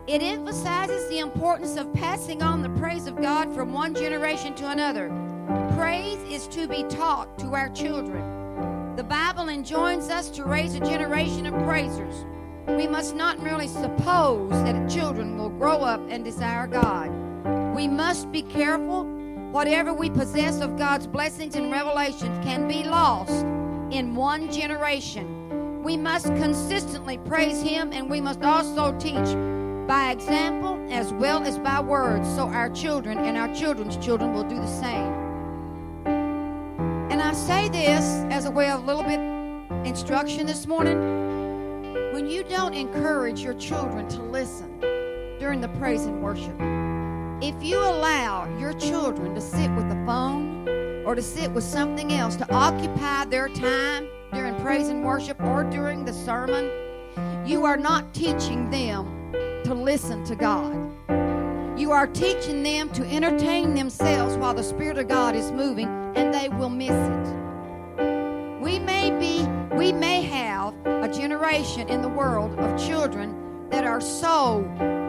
It emphasizes the importance of passing on the praise of God from one generation to another. Praise is to be taught to our children. The Bible enjoins us to raise a generation of praisers. We must not merely suppose that children will grow up and desire God. We must be careful. Whatever we possess of God's blessings and revelations can be lost in one generation. We must consistently praise Him, and we must also teach by example as well as by words, so our children and our children's children will do the same. And I say this as a way of a little bit instruction this morning. When you don't encourage your children to listen during the praise and worship, if you allow your children to sit with the phone or to sit with something else to occupy their time during praise and worship or during the sermon, you are not teaching them to listen to God. You are teaching them to entertain themselves while the Spirit of God is moving, and they will miss it. We may have a generation in the world of children that are so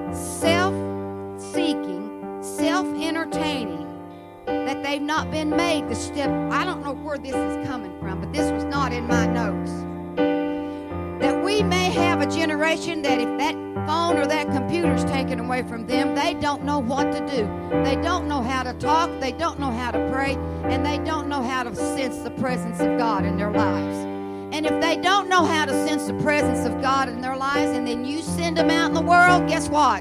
self-seeking, self-entertaining, that they've not been made to step. I don't know where this is coming from, but this was not in my notes. That we may have a generation that if that phone or that computer's taken away from them, they don't know what to do. They don't know how to talk, they don't know how to pray, and they don't know how to sense the presence of God in their lives. And if they don't know how to sense the presence of God in their lives, and then you send them out in the world, guess what?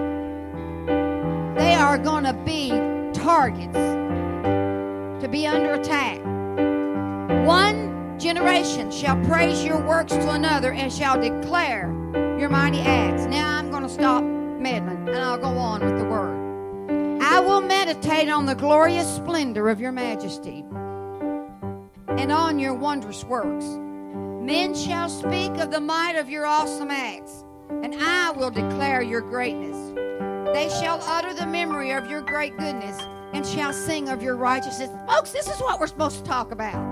They are going to be targets to be under attack. One generation shall praise your works to another and shall declare your mighty acts. Now I'm going to stop meddling and I'll go on with the word. I will meditate on the glorious splendor of your majesty and on your wondrous works. Men shall speak of the might of your awesome acts, and I will declare your greatness. They shall utter the memory of your great goodness and shall sing of your righteousness. Folks, this is what we're supposed to talk about.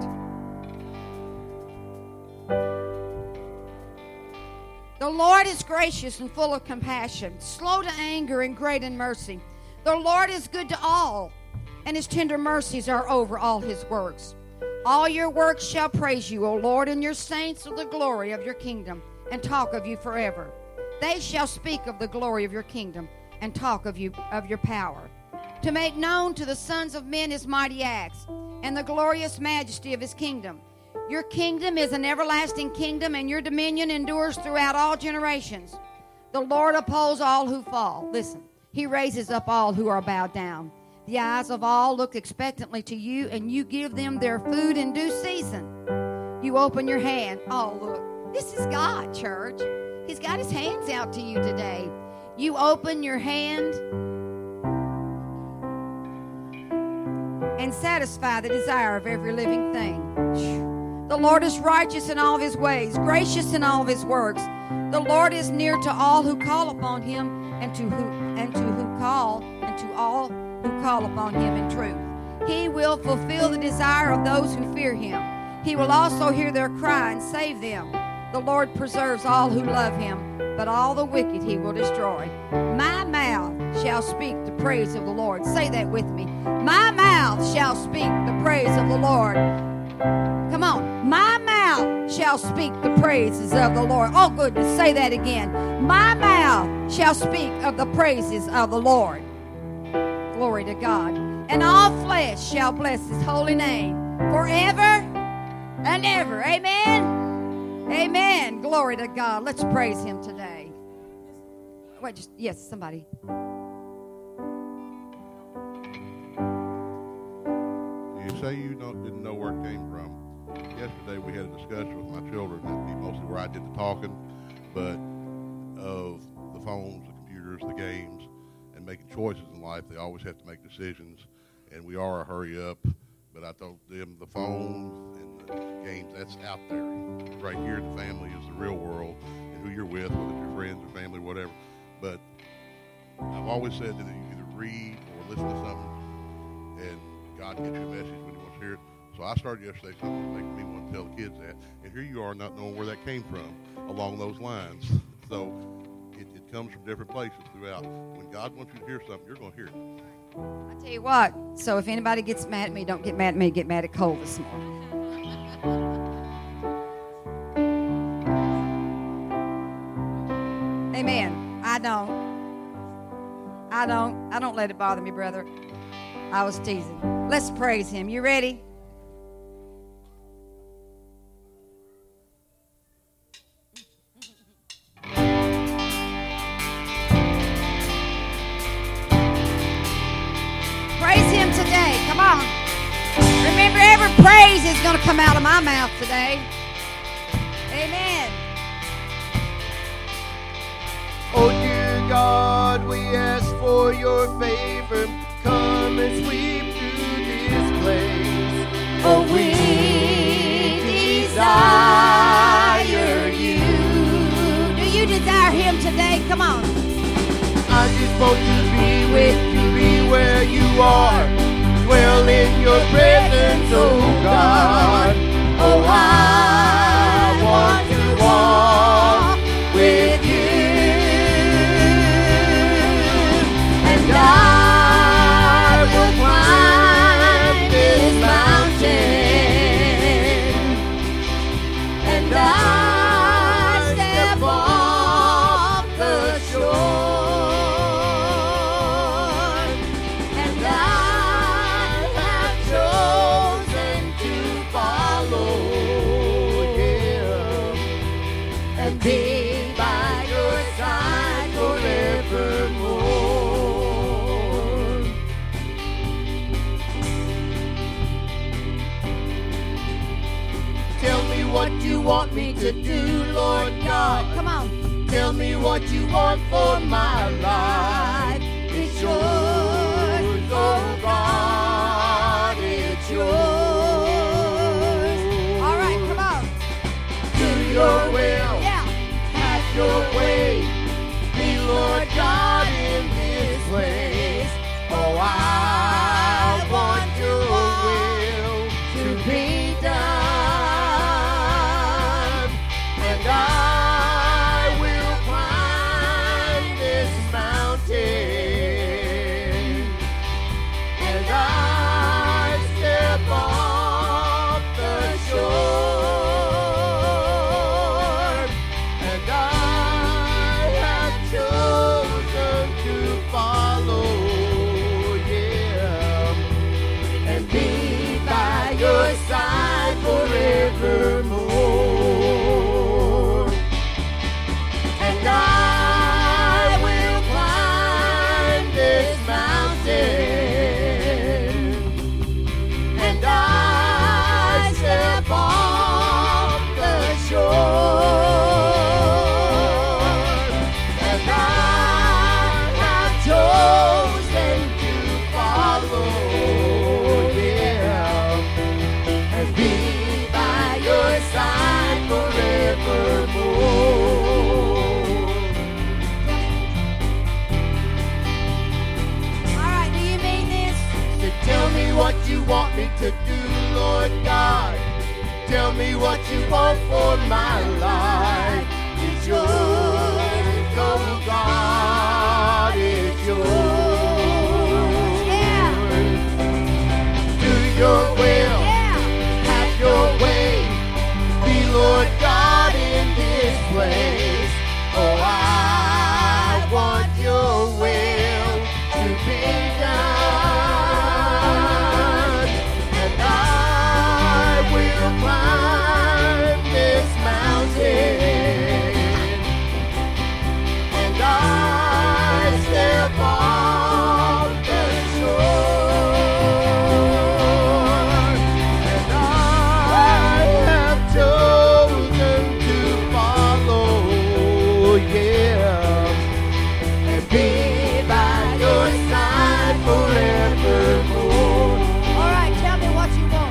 The Lord is gracious and full of compassion, slow to anger and great in mercy. The Lord is good to all, and His tender mercies are over all His works. All your works shall praise you, O Lord, and your saints of the glory of your kingdom, and talk of you forever. They shall speak of the glory of your kingdom, and talk of you, of your power, to make known to the sons of men His mighty acts, and the glorious majesty of His kingdom. Your kingdom is an everlasting kingdom, and your dominion endures throughout all generations. The Lord upholds all who fall. Listen, He raises up all who are bowed down. The eyes of all look expectantly to you, and you give them their food in due season. You open your hand. Oh, look, this is God, church. He's got His hands out to you today. You open your hand and satisfy the desire of every living thing. The Lord is righteous in all of His ways, gracious in all of His works. The Lord is near to all who call upon Him, and to all who call upon Him in truth. He will fulfill the desire of those who fear Him. He will also hear their cry and save them. The Lord preserves all who love Him, but all the wicked He will destroy. My mouth shall speak the praise of the Lord. Say that with me. My mouth shall speak the praise of the Lord. Come on. My mouth shall speak the praises of the Lord. Oh, goodness. Say that again. My mouth shall speak of the praises of the Lord. Glory to God. And all flesh shall bless His holy name forever and ever. Amen. Amen. Glory to God. Let's praise Him today. Wait, yes, somebody. You say you didn't know where it came from. Yesterday we had a discussion with my children, mostly where I did the talking, but of the phones, the computers, the games, and making choices in life. They always have to make decisions, and we are a hurry up. But I told them the phone and the games, that's out there. Right here, the family is the real world, and who you're with, whether it's your friends or family, whatever. But I've always said that you either read or listen to something, and God gets you a message when He wants to hear it. So I started yesterday something making me want to tell the kids that. And here you are not knowing where that came from along those lines. So it comes from different places throughout. When God wants you to hear something, you're going to hear it. I tell you what, so if anybody gets mad at me, don't get mad at me, get mad at Cole this morning. Amen. I don't let it bother me, brother. I was teasing. Let's praise him. You ready? Praise him today. Come on. Remember, every praise is going to come out of my mouth today. Amen. Oh dear God, we ask for your favor. Come and sweep through this place. Oh, we desire you. Do you desire him today? Come on. I just want to be with you, be where you are. Dwell in your presence, oh God. Oh, I want to walk with you. And I will climb this mountain, and I step off the shore, and I have chosen to follow him and be by your side forevermore. Tell me what you want me to do, Lord God. Come on. Tell me what you want for my life. It's yours, oh God, it's yours. All right, come on. Do your will, Yeah. have your way. Be Lord God in this place. Oh, I want your will to be done. And I will climb this mountain. And I step off the shore. And I have chosen to follow him and be by your side forevermore. And I will climb this mountain, and I step off the shore, and I have chosen to follow him and be by your side forevermore. All right, do you mean this? So tell me what you want me to do, Lord God. Tell me what you want for my life. It's yours, oh God, it's yours. Yeah. Do your will, Yeah. have your way. Be Lord God in this place. Oh, I want your will to be done. And I will climb this mountain. And I step off the shore. And I have chosen to follow him and be by your side forevermore. All right, tell me what you want.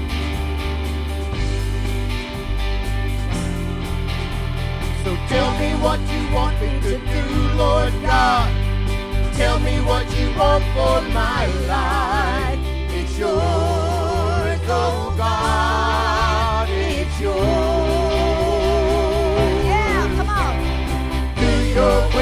So tell me what you want me to do, Lord God. Tell me what you want for my life. It's yours, oh God, it's yours. Yeah, come on. Do your will.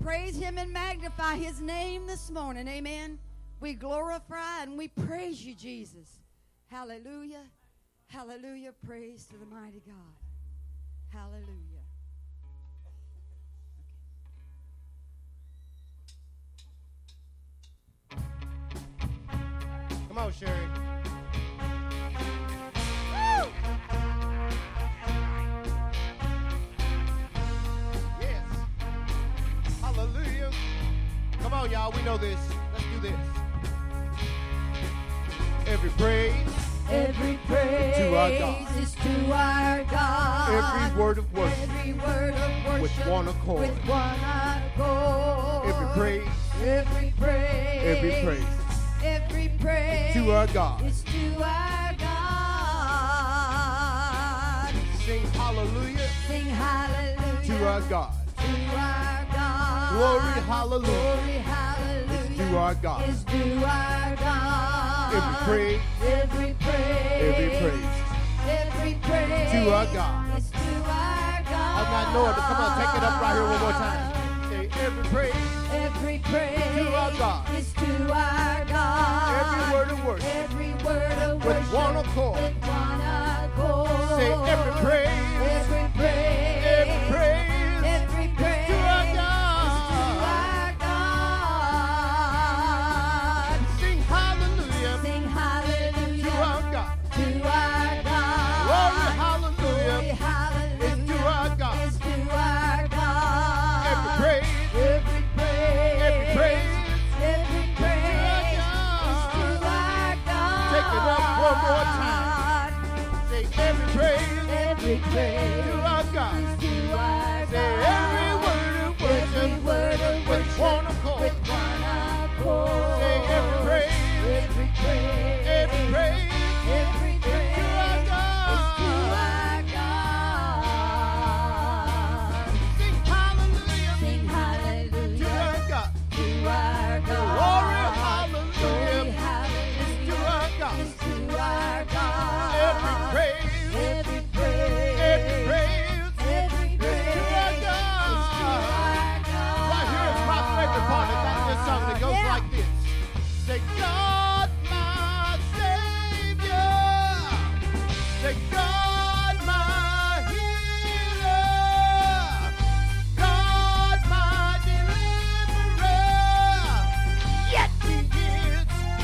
praise him and magnify his name this morning. Amen. We glorify and we praise you, Jesus. Hallelujah. Hallelujah. Praise to the mighty God. Hallelujah. Come on, Sherry. Woo! Yes. Hallelujah. Come on, y'all. We know this. Let's do this. Every praise To our God. Is to our God. Every word of worship. Every word of worship. With one accord. With one accord. Every praise. Every praise. Every praise. Every praise. To our God. Is to our God. Sing hallelujah. Sing hallelujah. To our God. To our God. Glory hallelujah. Glory hallelujah. Is to our God. Is to our God. Every praise. Every praise. Every praise. Every praise. To our God. Is to our God. I'm not knowing, but come on, take it up right here one more time. Say every praise. Every praise. To our God. Is to our God. Every word of worship. Every word of With worship. one accord. With one accord. Say every praise. Every praise. Every praise. Every praise. To our God. Is to our God. Sing hallelujah. Sing hallelujah. To our God. To our God. Glory hallelujah. Glory hallelujah. Is to our God. Is to our God. Every praise. Every praise. Every praise. Every praise. To our God. Is to our God. Take it up one more time. Say every praise. Every praise. To our God. Is to our Say God. every word of worship. Every word of With worship. one accord. With one accord. Say every praise. Every praise. Every praise. Every praise. To our God. Is to our God. Sing hallelujah. Sing To hallelujah. our God. To our God. Glory hallelujah. Glory hallelujah. Is to our God. Is to our God. Every praise. Every praise. Every praise. Every praise. To our God. Is to our God. Right here is my favorite part about this song that goes Yeah. like this. Say, God, my Savior. Say, God, my healer. God, my deliverer. Yet He is.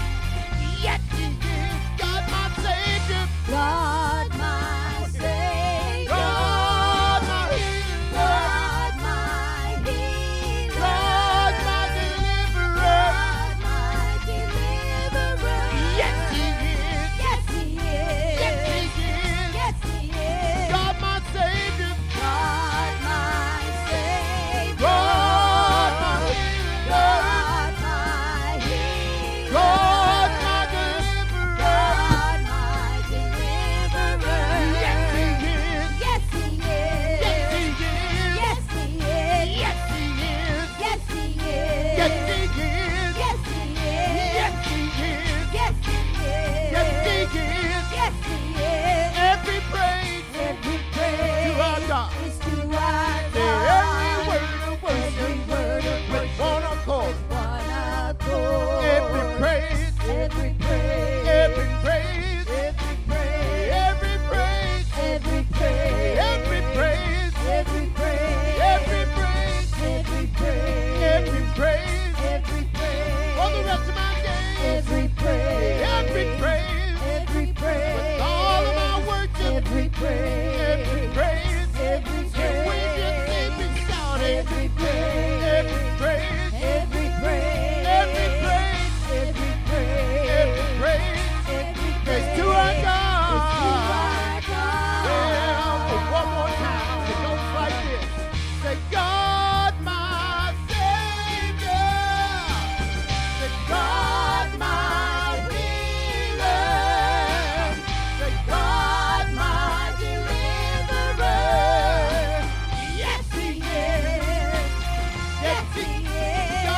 Yet He is. God, my Savior. God, my Savior. God, my healer. God, my healer. God, my deliverer. God, my deliverer. Yes, He is. Yes, He is. Yes, He is. Yes, He is. God, my Savior. God, my Savior. God, my healer. God, my healer. God, my deliverer. God, my deliverer. Yes, He is. Yes, He is. Yes, He is. Yes, He is. Yes, He is. Yes, He is. Yes, He is. Yes, He is. Yes, He is. Yes, He is. Yes, He is. Yes, He is. Every praise Every praise to our God. is to our Say God. every word of worship Every word of with worship one accord. with one accord. Every praise. Every praise. Every praise. Every praise. Every praise. Every praise. Every praise. Every praise. Every praise. Every praise. Every praise. Every praise. For the rest of my days. Every praise. Every praise. Every praise. With all of my worship. Every praise. Every praise. Every And we just need to shout it. Every praise. Every praise. Every praise. Every praise. Every praise. Every praise. Every It's praise. to our It's to God. our God. Well, for one more time, it goes like this. Say, God, my Savior. Say, God, my healer. Say, God, my deliverer. Yes, He is. Yes, He is.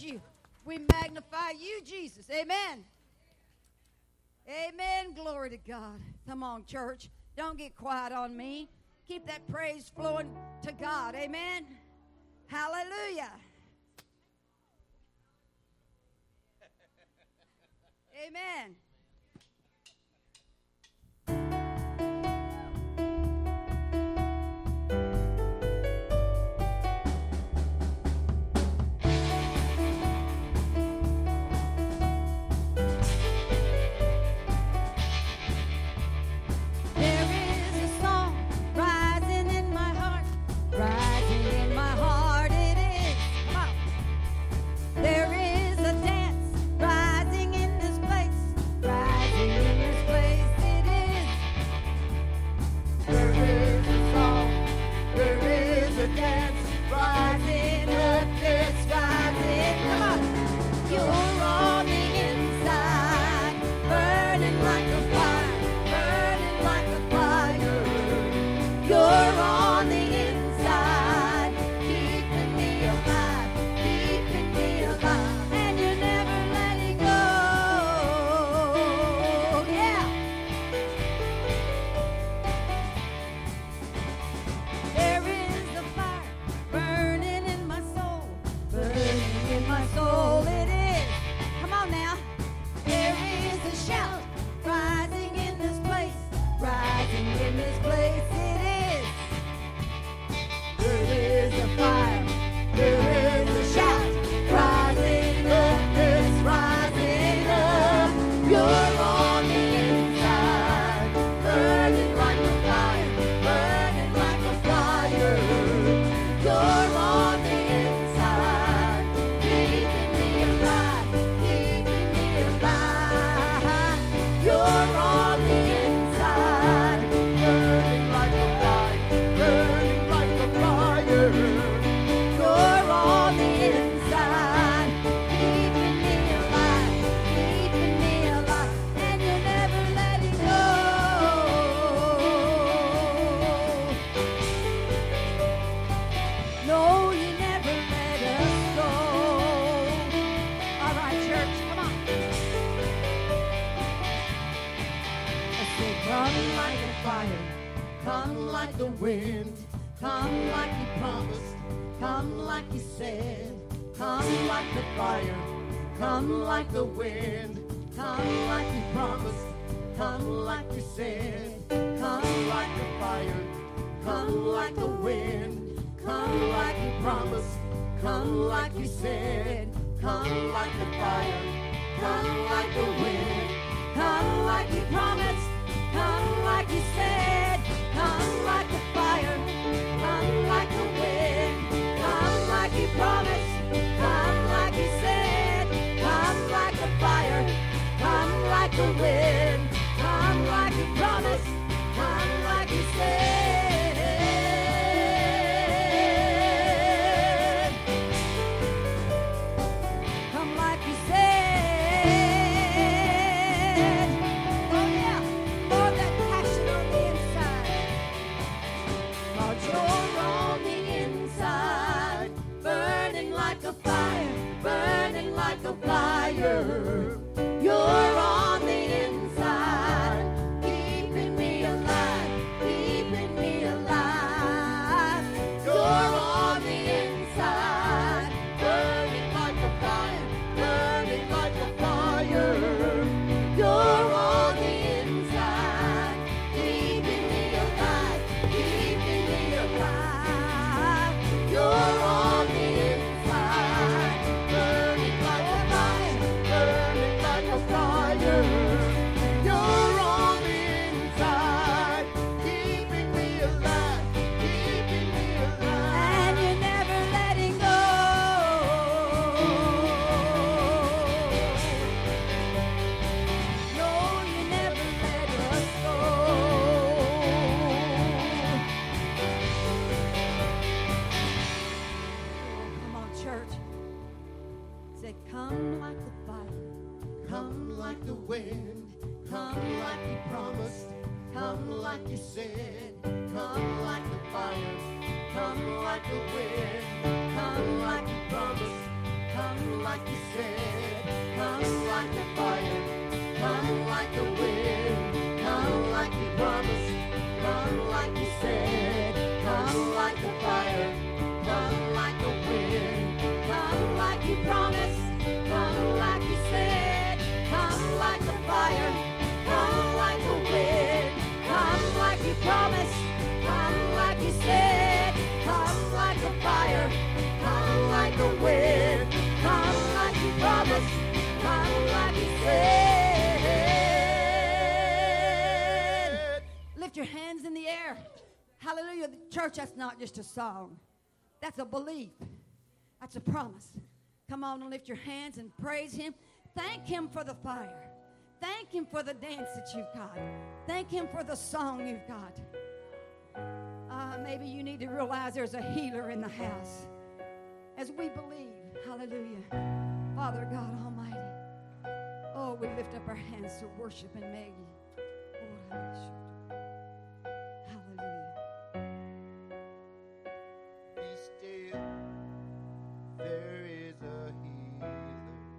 you. We magnify you, Jesus. Amen. Amen. Glory to God. Come on, church. Don't get quiet on me. Keep that praise flowing to God. Amen. Hallelujah. Amen. Come like you said, come like the fire, come like the wind, come like you promised, come like you said, come like the fire, come like the wind, come like you promised, come like you said, come like the fire, come like the wind, come like you promised, come like you said, come like the fire, come like the wind, come like you promised, come like you said. Lift your hands in the air. Hallelujah. Church, that's not just a song. That's a belief. That's a promise. Come on and lift your hands and praise him. Thank him for the fire. Thank him for the dance that you've got. Thank him for the song you've got. Maybe you need to realize there's a healer in the house. As we believe, hallelujah, Father God Almighty. Oh, we lift up our hands to worship and Maggie. Hallelujah. Be still, there is a healer.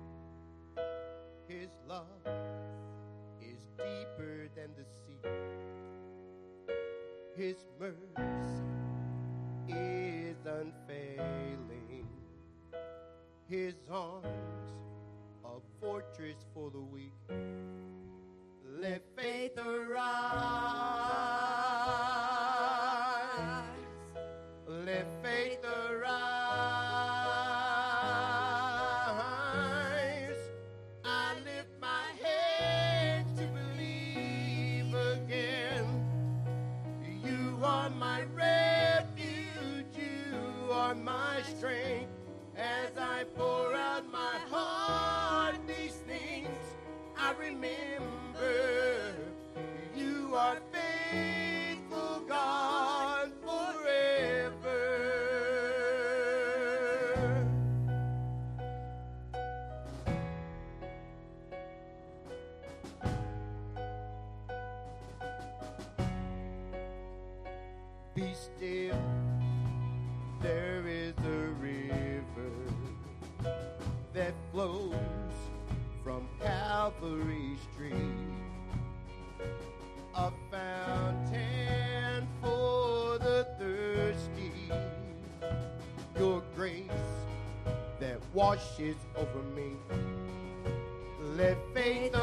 His love is deeper than the sea. His mercy is unfailing. His arms a fortress for the weak. Let faith arise. Let faith arise. I lift my hands to believe again. You are my refuge. You are my strength. As I pour out my heart, these things I remember. You are faithful, God, forever. Be still, there is a river that flows from Calvary Street, a fountain for the thirsty. Your grace that washes over me. Let faith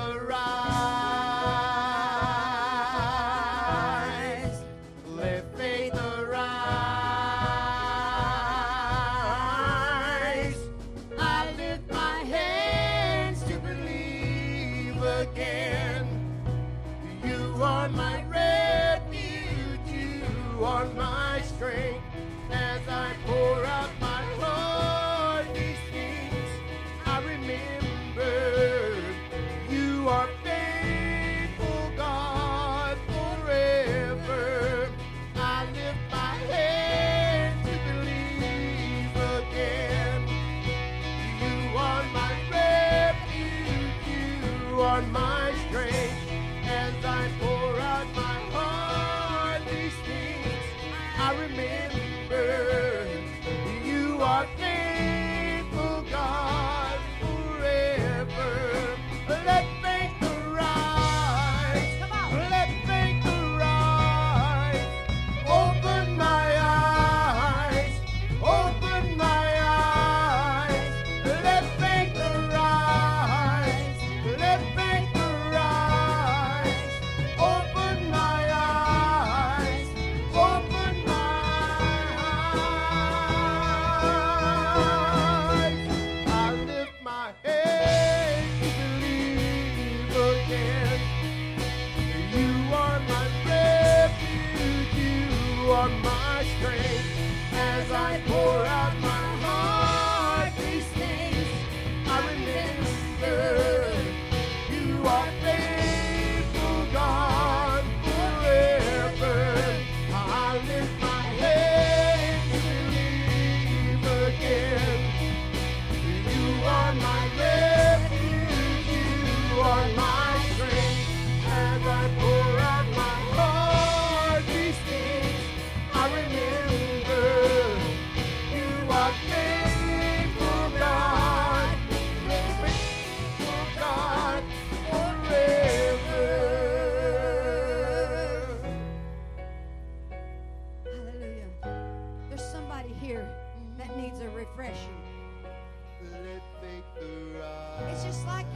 arise. Let faith arise. I lift my hands to believe again. You are my refuge. You are my strength. As I pour out my heart, these things I remember. You are faithful, God, forever. I lift my hands to believe again. You are my refuge. You are my strength. As I pour out my heart, these things I remember. You are faithful, God, forever. Let faith arise. Come on. Let faith arise. Open my eyes. Open my eyes. Let faith arise. Let faith arise.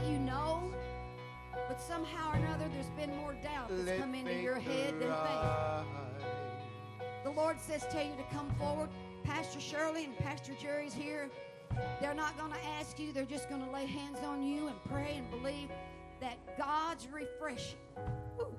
you know, but somehow or another there's been more doubt that's come into your head than faith. The Lord says, tell you to come forward. Pastor Shirley and Pastor Jerry's here. They're not going to ask you. They're just going to lay hands on you and pray and believe that God's refreshing. Woo.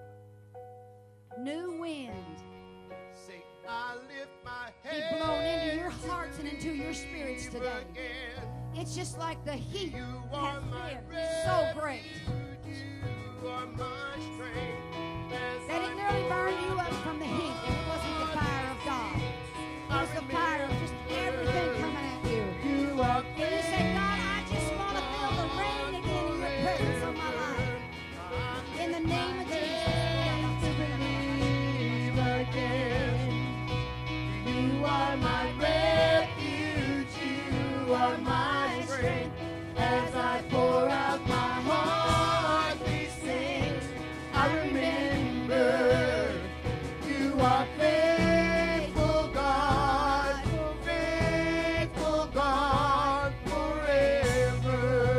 New wind. Say, I lift my Be head blown into your hearts and into your spirits today. again. It's just like the heat You are my has been so great You are my strength. As that it nearly burned you up from the heat. And it wasn't the fire of God. It was the fire of just everything coming at you. You are And you say, God, I just want to feel the rain again in your presence of my life. In the name of believe again. You are my refuge. You are my strength. As I pour out my heart, these things I remember. You are faithful God forever.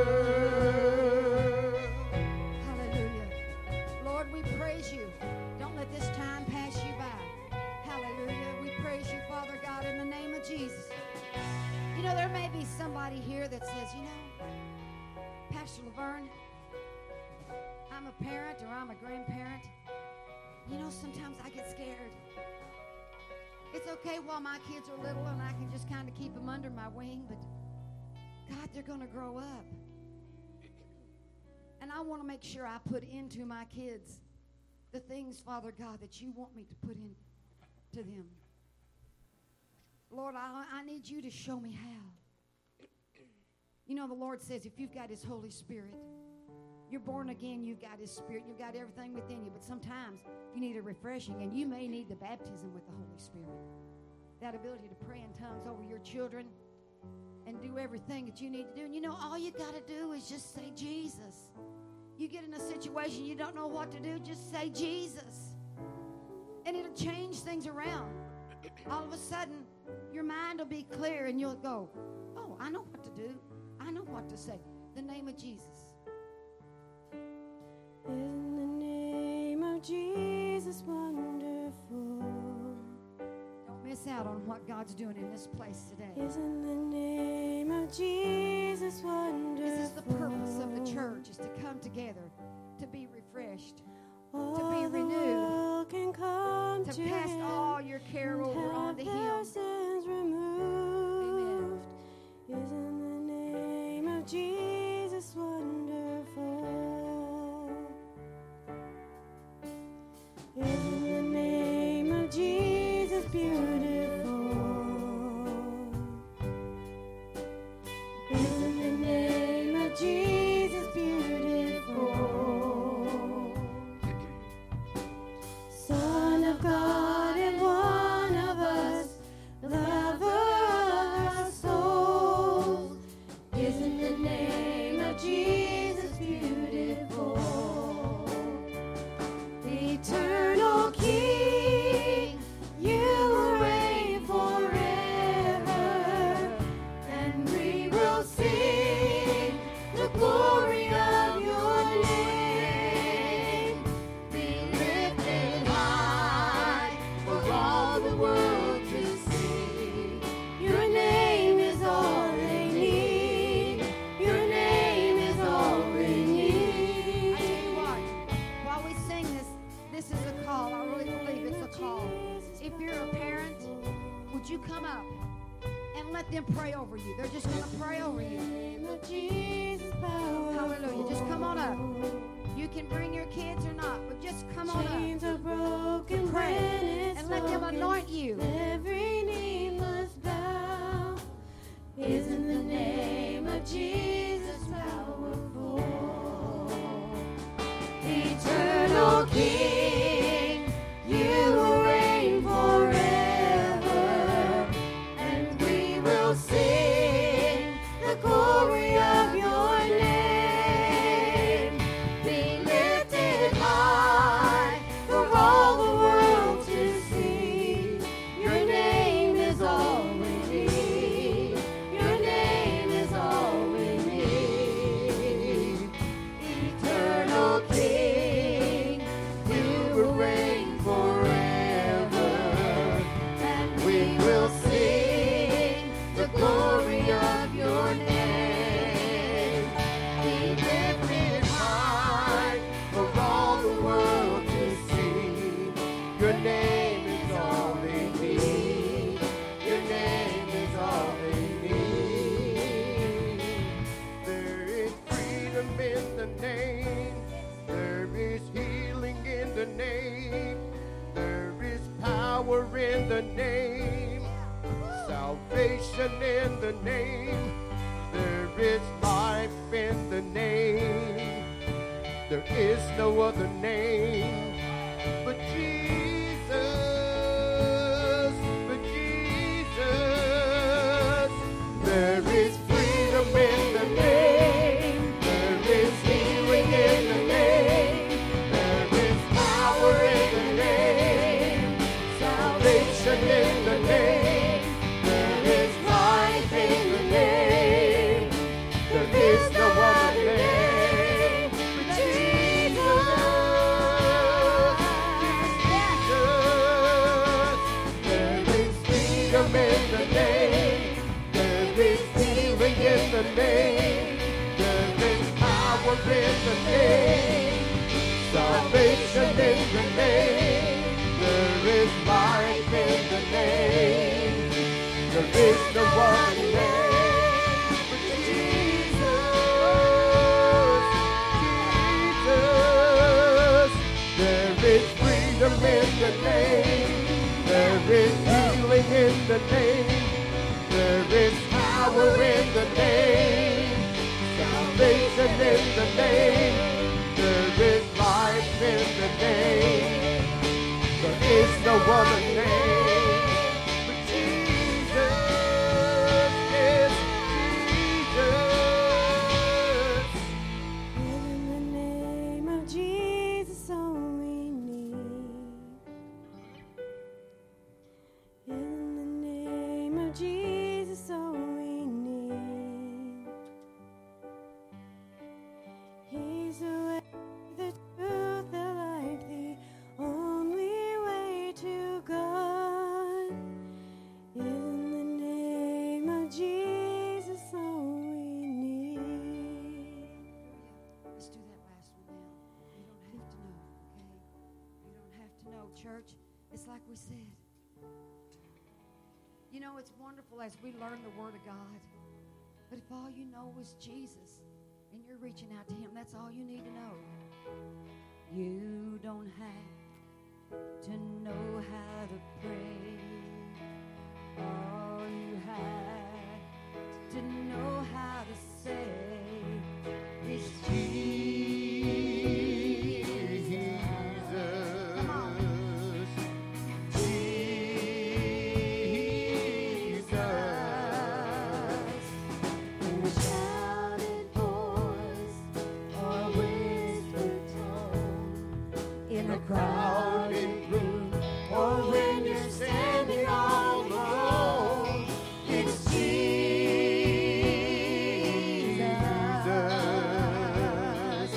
Hallelujah. Lord, we praise you. Don't let this time pass you by. Hallelujah. We praise you, Father God, in the name of Jesus. You know, there may be somebody here that says, you know, Pastor Laverne, I'm a parent or I'm a grandparent. You know, sometimes I get scared. It's okay while my kids are little and I can just kind of keep them under my wing, but God, they're going to grow up. And I want to make sure I put into my kids the things, Father God, that you want me to put into them. Lord, I need you to show me how. You know, the Lord says if you've got his Holy Spirit, you're born again, you've got his Spirit, you've got everything within you. But sometimes you need a refreshing, and you may need the baptism with the Holy Spirit. That ability to pray in tongues over your children and do everything that you need to do. And you know, all you got to do is just say Jesus. You get in a situation you don't know what to do, just say Jesus. And it'll change things around. All of a sudden, your mind will be clear and you'll go, oh, I know what to do. I know what to say. The name of Jesus. In the name of Jesus, wonderful. Don't miss out on what God's doing in this place today. Is in the name of Jesus, wonderful. This is the purpose of the church, is to come together, to be refreshed, to be renewed, to cast all your care over onto him. Sins removed. Is in the name of Jesus, wonderful. Is in the name of Jesus, beautiful. Is in the name of Jesus, beautiful. Son of God and one of us, lover of our souls. Is in the name of Jesus, beautiful. Eternal King, you will reign forever, and we will sing the glory of your name. Be lifted high for all the world to see. Your name is all they need. Your name is all they need. I tell you what, while we sing this is a call. I really believe it's a call. If you're a parent, would you come up and let them pray over you? They're just going to pray over you. Hallelujah. Just come on up. You can bring your kids or not, but just come on Chains up. are broken, Pray when it's and let them spoken. anoint you. Every knee must bow. Is in the name of Jesus, powerful. Eternal King, you will reign forever, and we will sing the glory of your name. Be lifted high for all the world to see. Your name is all we need. Your name is all we need. salvation in the name. There is life in the name. There is no other name but Jesus, but Jesus. There is freedom in the name. There is healing in the name. There is power in the name. Salvation in the name. There is life in the name. There is no other name but Jesus. There is freedom in the name. There is healing in the name. There is power in the name. Salvation in the name. There is life in the name. There is no one name but Jesus. Jesus. There is freedom in the name. There is healing in the name. There is power in the name. Salvation in the name. There is life in the name. There is no other name but Jesus. Yes, Jesus. In the name of Jesus, all we need. In the name of Jesus, all we need. He's the way, the truth, the life, the only way to God. In the name of Jesus, all we need. Let's do that last one now. You don't have to know, okay? You don't have to know, church. It's like we said. You know, it's wonderful as we learn the Word of God. But if all you know is Jesus and you're reaching out to Him, that's all you need to know. You don't have to know how to pray. All you have to know how to say is Jesus. Come on. Shouted voice or whispered tone In the crowded room, or when you're standing all alone, it's Jesus.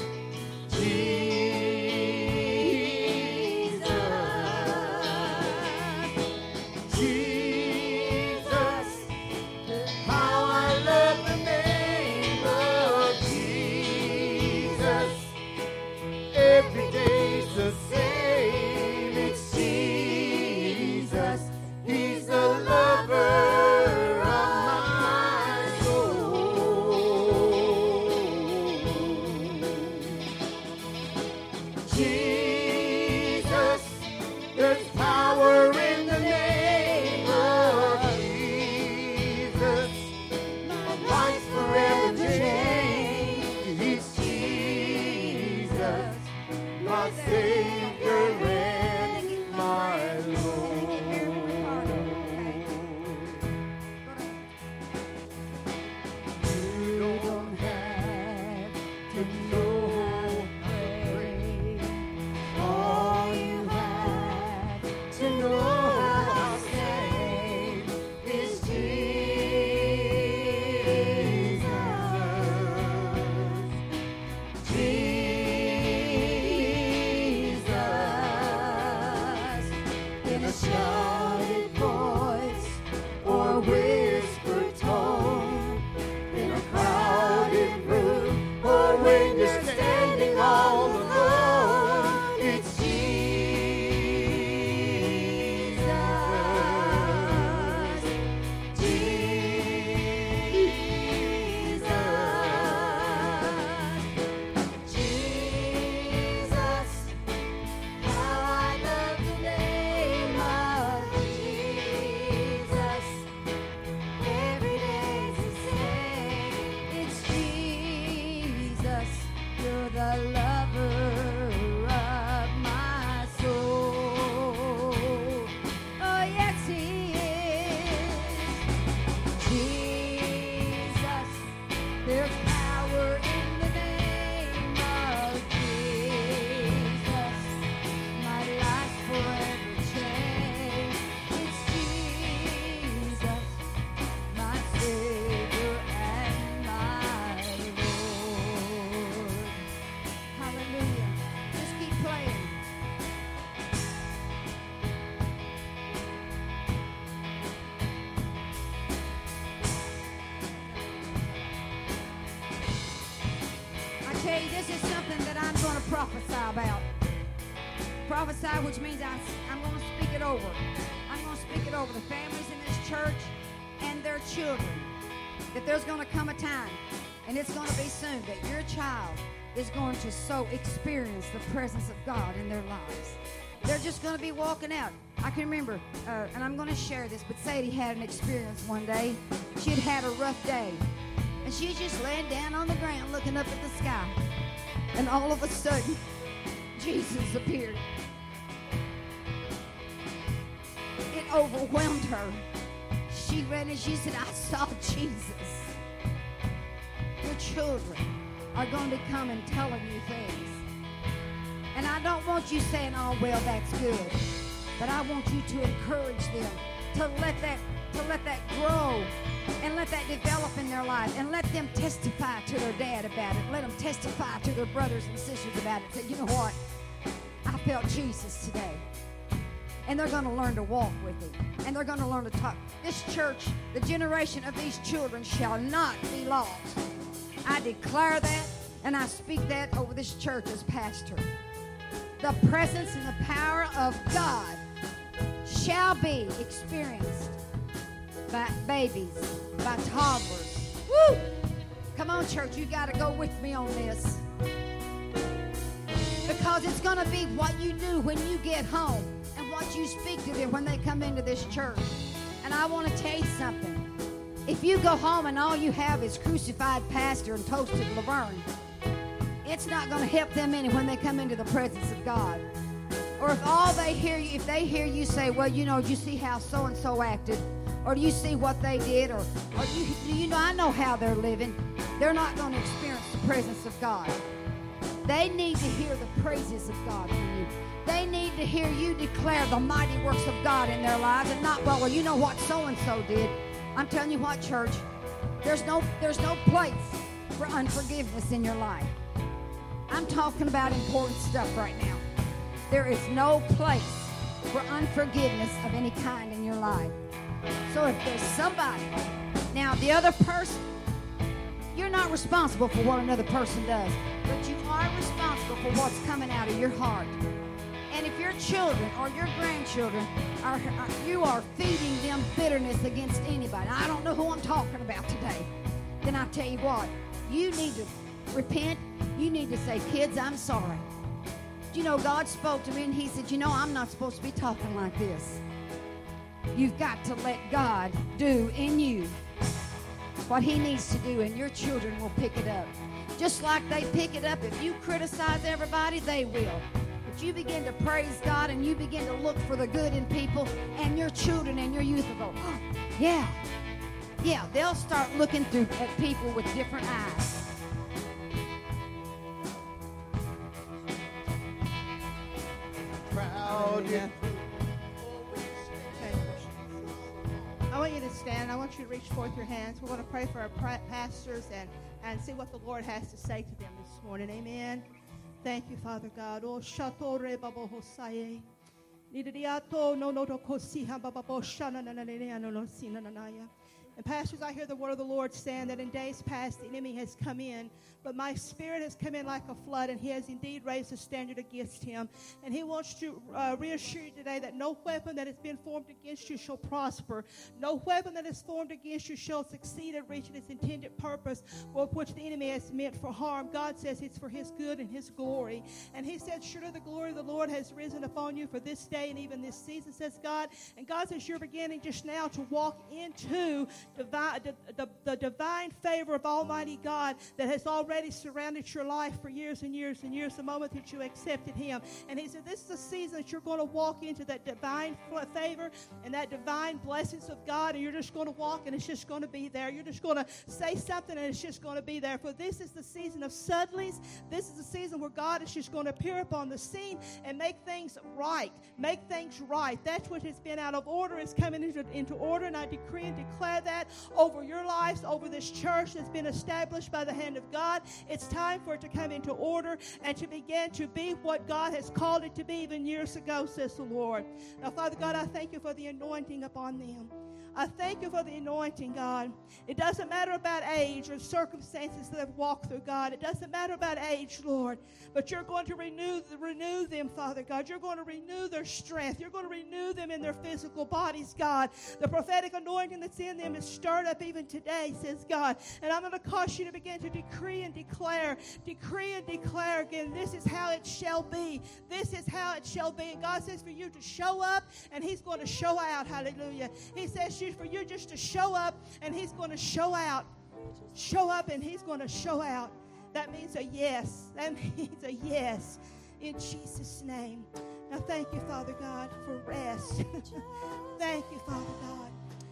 Jesus. How I love the name of Jesus. Every day's the same. It's Jesus. He's the lover of my soul. Jesus, there's power in the name of Jesus. My life's forever changed. It's Jesus, my Savior and my Lord. You don't have to know how to pray. All you have to know how to say is Jesus. Jesus. Savior, the lover of my soul. Oh, yes, He is. Jesus, there's power in the name of Jesus. My life's forever changed. It's Jesus, my Savior and my Lord. Hallelujah. Just keep playing. I tell you, this is something that I'm going to prophesy about. Prophesy, which means I'm going to speak it over. I'm going to speak it over the families in this church and their children. That there's going to come a time, and it's going to be soon, that your child is going to so experience the presence of God in their lives. They're just going to be walking out. I can remember, and I'm going to share this, but Sadie had an experience one day. She had had a rough day, and she just laying down on the ground looking up at the sky. And all of a sudden, Jesus appeared. It overwhelmed her. She ran and she said, I saw Jesus. Your children are going to be coming telling you things. And I don't want you saying, oh, well, that's good. But I want you to encourage them to let that grow and let that develop in their life and let them testify to their dad about it. Let them testify to their brothers and sisters about it. Say, you know what? I felt Jesus today. And they're going to learn to walk with Him. And they're going to learn to talk. This church, the generation of these children shall not be lost. I declare that, and I speak that over this church as pastor. The presence and the power of God shall be experienced by babies, by toddlers. Woo! Come on, church, you got to go with me on this. Because it's going to be what you do when you get home and what you speak to them when they come into this church. And I want to tell you something. If you go home and all you have is crucified pastor and toasted Laverne, it's not going to help them any when they come into the presence of God. Or if all they hear you, if they hear you say, well, you know, you see how so-and-so acted, or do you see what they did, or you know, I know how they're living, they're not going to experience the presence of God. They need to hear the praises of God from you. They need to hear you declare the mighty works of God in their lives, and not, well, you know what so-and-so did. I'm telling you what, church, there's no place for unforgiveness in your life. I'm talking about important stuff right now. There is no place for unforgiveness of any kind in your life. So if there's somebody, now the other person, you're not responsible for what another person does, but you are responsible for what's coming out of your heart. And if your children or your grandchildren you are feeding them bitterness against anybody, I don't know who I'm talking about today, then I tell you what, you need to repent. You need to say, kids, I'm sorry. You know, God spoke to me and He said, you know, I'm not supposed to be talking like this. You've got to let God do in you what He needs to do, and your children will pick it up. Just like they pick it up. If you criticize everybody, they will. But you begin to praise God and you begin to look for the good in people, and your children and your youth will go, oh, yeah. Yeah, they'll start looking at people with different eyes. Proud. I want you to stand. I want you to reach forth your hands. We're going to pray for our pastors and see what the Lord has to say to them this morning. Amen. Thank you, Father God. Oh, shatore babo hosaye. Nidiato no no do kosiha babo shana na na na no sina na na. And pastors, I hear the word of the Lord saying that in days past the enemy has come in, but my spirit has come in like a flood, and He has indeed raised a standard against him. And He wants to reassure you today that no weapon that has been formed against you shall prosper. No weapon that is formed against you shall succeed at reaching its intended purpose, or which the enemy has meant for harm. God says it's for His good and His glory. And He said, surely the glory of the Lord has risen upon you for this day and even this season, says God. And God says you're beginning just now to walk into the divine favor of Almighty God that has already surrounded your life for years and years and years, the moment that you accepted Him. And He said, this is the season that you're going to walk into that divine favor and that divine blessings of God, and you're just going to walk and it's just going to be there. You're just going to say something and it's just going to be there. For this is the season of suddenlies. This is the season where God is just going to appear upon the scene and make things right. Make things right. That's what has been out of order is coming into order, and I decree and declare that over your lives, over this church that's been established by the hand of God. It's time for it to come into order and to begin to be what God has called it to be even years ago, says the Lord. Now, Father God, I thank you for the anointing upon them. I thank you for the anointing, God. It doesn't matter about age or circumstances that have walked through, God. It doesn't matter about age, Lord. But you're going to renew them, Father God. You're going to renew their strength. You're going to renew them in their physical bodies, God. The prophetic anointing that's in them is stirred up even today, says God. And I'm going to cause you to begin to decree and declare again, this is how it shall be. This is how it shall be. And God says for you to show up, and He's going to show out. Hallelujah. He says for you just to show up, and He's going to show out. Show up, and He's going to show out. That means a yes. That means a yes. In Jesus' name. Now thank you, Father God, for rest. Thank you, Father God.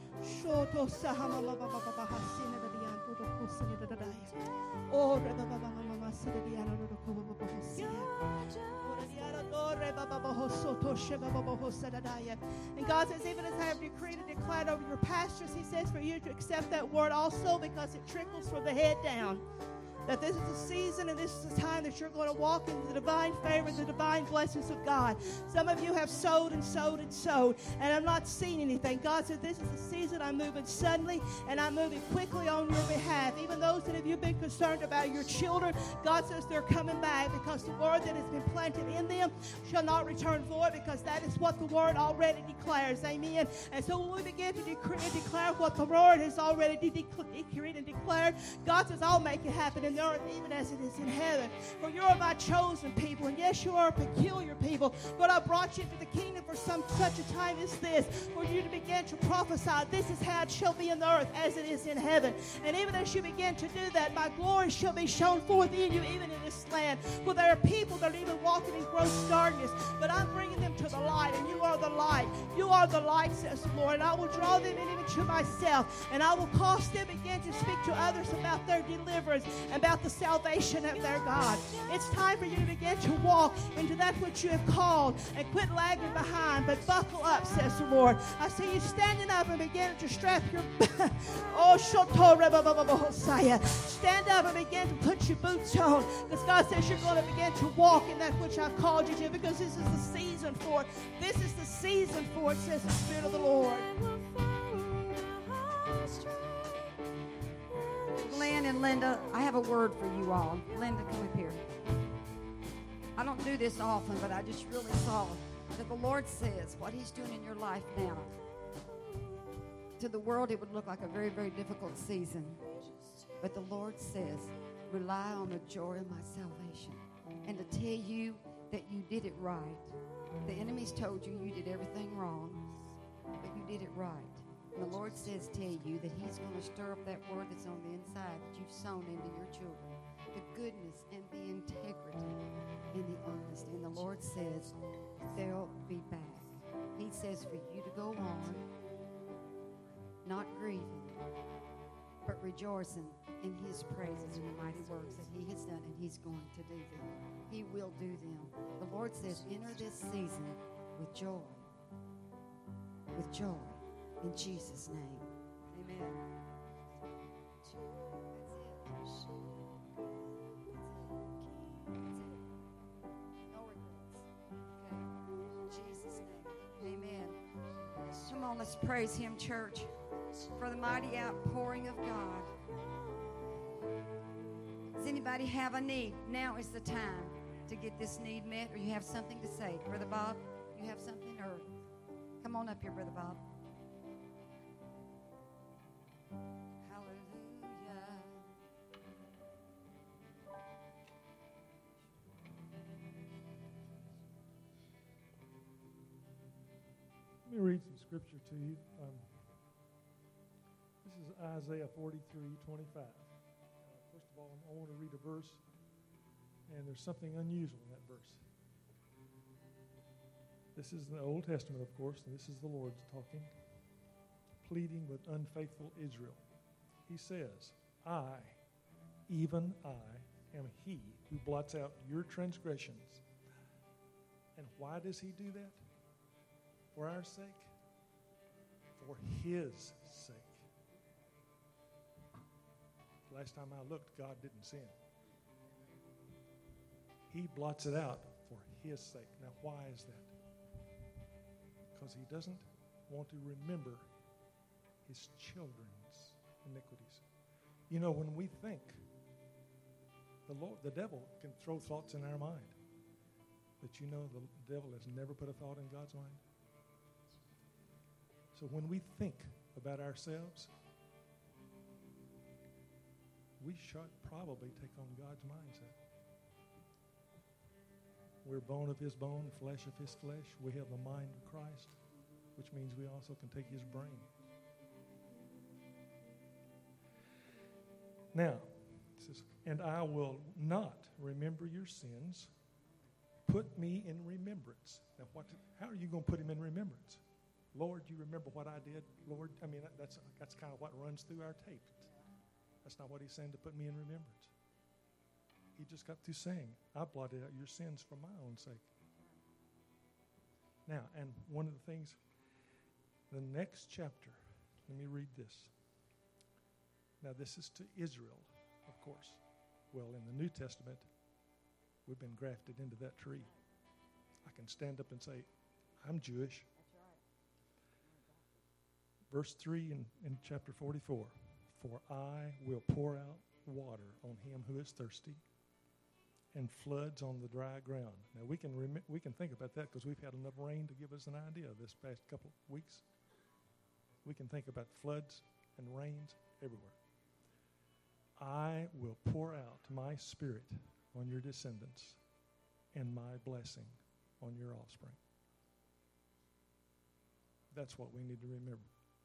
And God says, even as I have decreed and declared over your pastors, He says for you to accept that word also, because it trickles from the head down. That this is the season and this is the time that you're going to walk into the divine favor, the divine blessings of God. Some of you have sowed and sowed and sowed, and I'm not seeing anything. God said, this is the season I'm moving suddenly, and I'm moving quickly on your behalf. Even those that have you been concerned about your children, God says they're coming back, because the word that has been planted in them shall not return void, because that is what the word already declares. Amen. And so when we begin to decree and declare what the Lord has already decreed and declared, God says, I'll make it happen in the earth even as it is in heaven. For you are my chosen people, and yes, you are a peculiar people, but I brought you into the kingdom for such a time as this, for you to begin to prophesy. This is how it shall be in the earth as it is in heaven. And even as you begin to do that, my glory shall be shown forth in you, even in this land. For there are people that are even walking in gross darkness, but I'm bringing them to the light, and you are the light. You are the light, says the Lord, and I will draw them in even to myself, and I will cause them begin to speak to others about their deliverance, about the salvation of their God. It's time for you to begin to walk into that which you have called, and quit lagging behind, but buckle up, says the Lord. I see you standing up and beginning to strap your stand up and begin to put your boots on, because God says you're going to begin to walk in that which I've called you to, because this is the season for it. This is the season for it, says the Spirit of the Lord. Glenn and Linda, I have a word for you all. Linda, come up here. I don't do this often, but I just really saw that the Lord says what He's doing in your life now. To the world, it would look like a very, very difficult season. But the Lord says, rely on the joy of my salvation. And to tell you that you did it right. The enemy's told you you did everything wrong, but you did it right. And the Lord says, tell you that He's going to stir up that word that's on the inside that you've sown into your children. The goodness and the integrity and the honesty. And the Lord says, they'll be back. He says for you to go on, not grieving, but rejoicing in His praises and the mighty works that He has done, and He's going to do them. He will do them. The Lord says, enter this season with joy. With joy. In Jesus' name. Amen. No regrets. Okay. In Jesus' name. Amen. Come on, let's praise Him, church, for the mighty outpouring of God. Does anybody have a need? Now is the time to get this need met, or you have something to say. Brother Bob, you have something? Or come on up here, Brother Bob. Let me read some scripture to you. This is is Isaiah 43:25. First of all, I want to read a verse, and there's something unusual in that verse. This is the Old Testament, of course, and this is the Lord talking, pleading with unfaithful Israel. He says, I, even I, am he who blots out your transgressions. And why does he do that? For our sake? For his sake. Last time I looked, God didn't sin. He blots it out for his sake. Now, why is that? Because he doesn't want to remember his children's iniquities. You know, when we think, the devil can throw thoughts in our mind. But you know, the devil has never put a thought in God's mind. So when we think about ourselves, we should probably take on God's mindset. We're bone of his bone, flesh of his flesh. We have the mind of Christ, which means we also can take his brain. Now, it says, and I will not remember your sins. Put me in remembrance. Now, how are you going to put him in remembrance? Lord, you remember what I did? Lord, I mean, that's kind of what runs through our tape. That's not what he's saying, to put me in remembrance. He just got through saying, I blotted out your sins for my own sake. Now, and one of the things, the next chapter, let me read this. Now, this is to Israel, of course. Well, in the New Testament, we've been grafted into that tree. I can stand up and say, I'm Jewish. Verse 3 in chapter 44. For I will pour out water on him who is thirsty and floods on the dry ground. Now, we can think about that because we've had enough rain to give us an idea this past couple of weeks. We can think about floods and rains everywhere. I will pour out my spirit on your descendants and my blessing on your offspring. That's what we need to remember.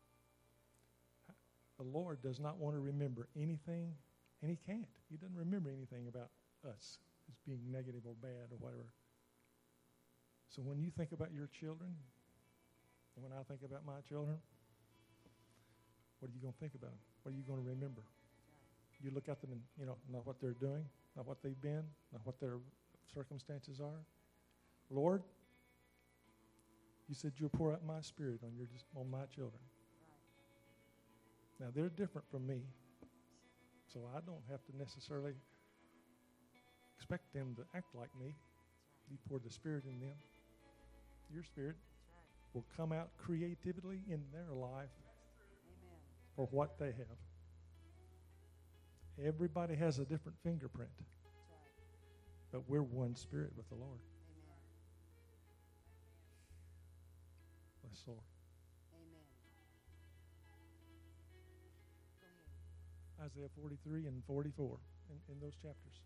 The Lord does not want to remember anything, and he can't. He doesn't remember anything about us as being negative or bad or whatever. So when you think about your children, and when I think about my children, what are you going to think about them? What are you going to remember? You look at them and, not what they're doing, not what they've been, not what their circumstances are. Lord, you said you'll pour out my spirit on my children. Now, they're different from me, so I don't have to necessarily expect them to act like me. You pour the spirit in them. Your spirit will come out creatively in their life for what they have. Everybody has a different fingerprint, but we're one spirit with the Lord. Bless the Lord. Isaiah 43 and 44 in those chapters.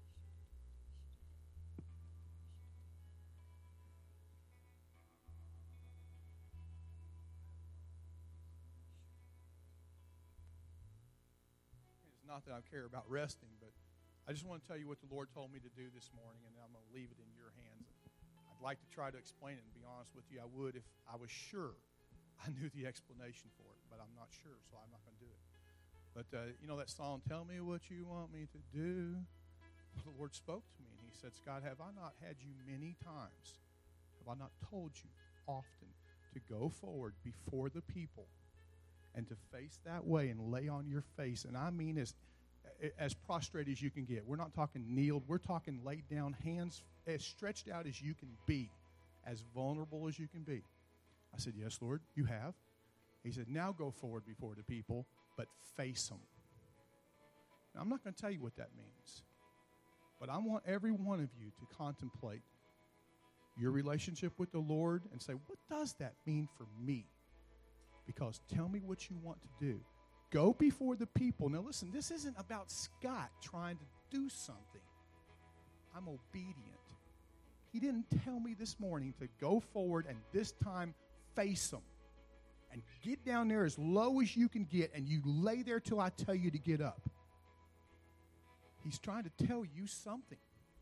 It's not that I care about resting, but I just want to tell you what the Lord told me to do this morning, and I'm going to leave it in your hands. I'd like to try to explain it, and be honest with you, I would if I was sure I knew the explanation for it, but I'm not sure, so I'm not going to do it. But, that song, Tell Me What You Want Me to Do? Well, the Lord spoke to me, and he said, Scott, have I not had you many times? Have I not told you often to go forward before the people and to face that way and lay on your face? And I mean as prostrate as you can get. We're not talking kneeled. We're talking laid down, hands as stretched out as you can be, as vulnerable as you can be. I said, yes, Lord, you have. He said, now go forward before the people, but face them. Now, I'm not going to tell you what that means, but I want every one of you to contemplate your relationship with the Lord and say, what does that mean for me? Because tell me what you want to do. Go before the people. Now, listen, this isn't about Scott trying to do something. I'm obedient. He didn't tell me this morning to go forward and this time face them. and get down there as low as you can get, and you lay there till I tell you to get up. He's trying to tell you something.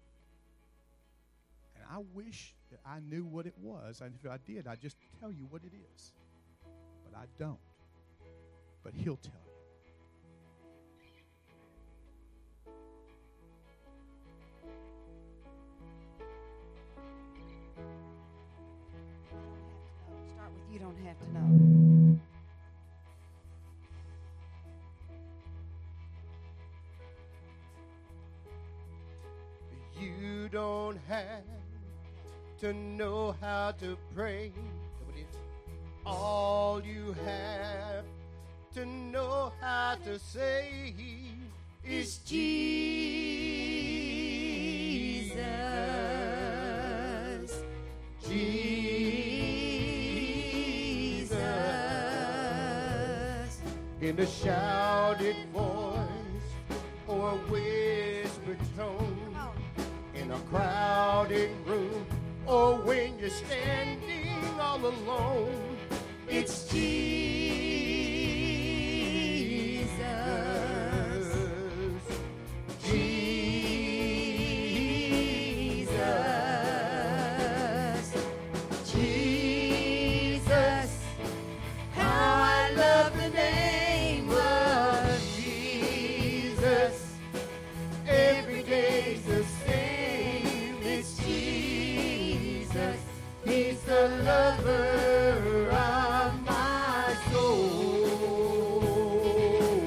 And I wish that I knew what it was. And if I did, I'd just tell you what it is. But I don't. But he'll tell you. Start with you don't have to know. You don't have to know how to pray. All you have to know how to say is Jesus. Jesus. In a shouted voice or a whispered tone, in a crowded room, or when you're standing all alone, it's Jesus. Jesus. Jesus. How I love the name of Jesus. Every day's the same. It's Jesus. He's the lover of my soul.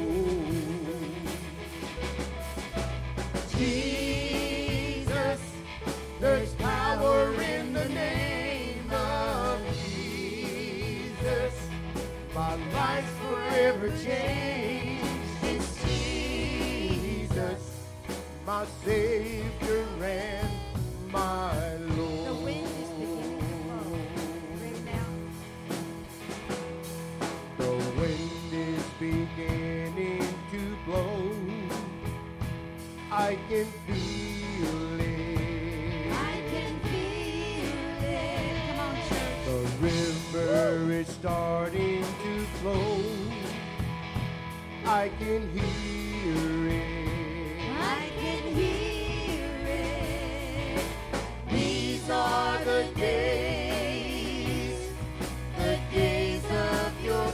Jesus, there's power in the name of Jesus. My life's forever changed. It's Jesus, my Savior and my Lord. The wind is beginning to blow. Ready now? The wind is beginning to blow. I can feel it. I can feel it. Come on, church. The river is starting to flow. I can hear it. I can hear it. These are the days of your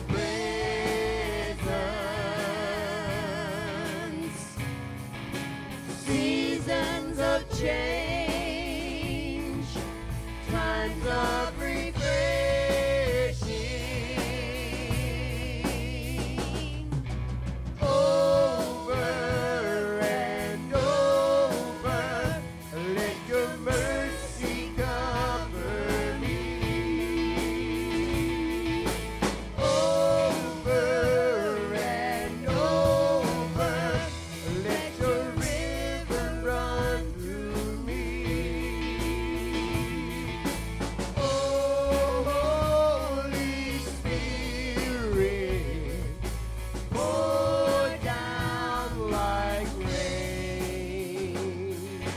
presence. Seasons of change, times of refreshing. Over and over, let your mercy cover me. Over and over, let your river run through me. Oh, Holy Spirit, pour down like rain.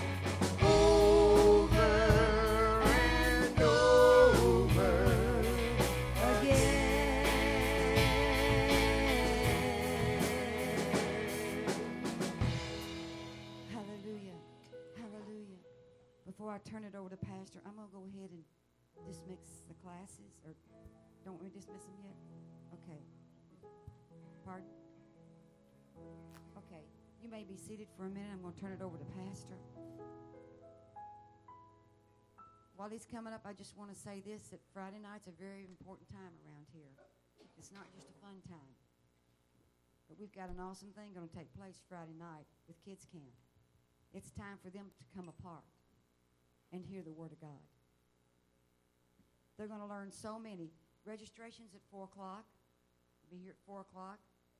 Over and over again. Hallelujah. Hallelujah. Before I turn it over to Pastor, I'm going to go ahead and dismiss the classes. Or don't we dismiss them yet? Okay. Pardon? Okay. You may be seated for a minute. I'm going to turn it over to Pastor. While he's coming up, I just want to say this, that Friday night's a very important time around here. It's not just a fun time. But we've got an awesome thing going to take place Friday night with Kids Camp. It's time for them to come apart and hear the Word of God. They're going to learn so many. Registration's at 4 o'clock. Be here at 4 o'clock.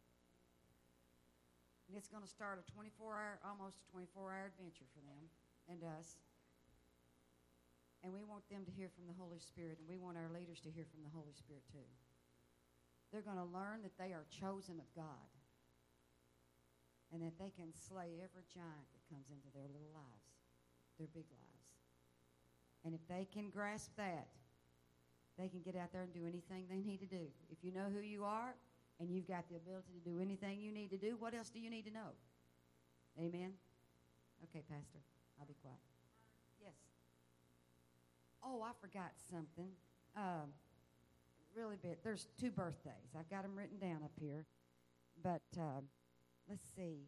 And it's going to start a almost a 24-hour adventure for them and us. And we want them to hear from the Holy Spirit, and we want our leaders to hear from the Holy Spirit too. They're going to learn that they are chosen of God and that they can slay every giant that comes into their little lives, their big lives. And if they can grasp that, they can get out there and do anything they need to do. If you know who you are and you've got the ability to do anything you need to do, what else do you need to know? Amen? Okay, Pastor, I'll be quiet. Yes. Oh, I forgot something. Really bit. There's 2 birthdays. I've got them written down up here. But let's see.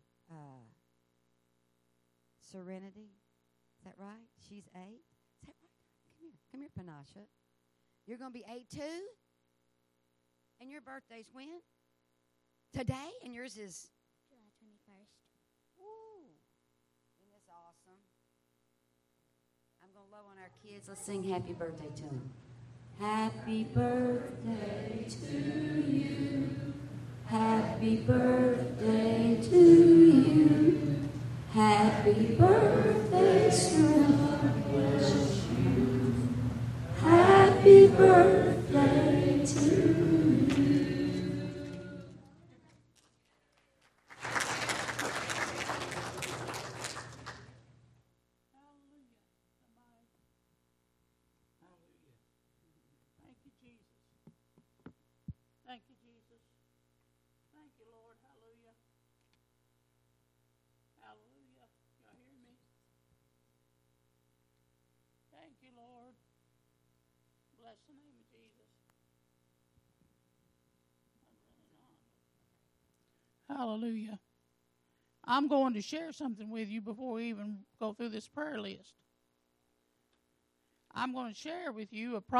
Serenity. Is that right? She's 8. Is that right? Come here, Panasha. You're going to be 8 too? And your birthday's when? Today? And yours is? July 21st. Woo. Isn't this awesome? I'm going to love on our kids. Let's sing happy birthday to them. Happy birthday to you. Happy birthday to you. Happy birthday, God bless you. Happy birthday to you. Thank you, Jesus. Thank you, Lord. Hallelujah. Hallelujah. Y'all hear me? Thank you, Lord. Bless the name of Jesus. Hallelujah. I'm going to share something with you before we even go through this prayer list. I'm going to share with you a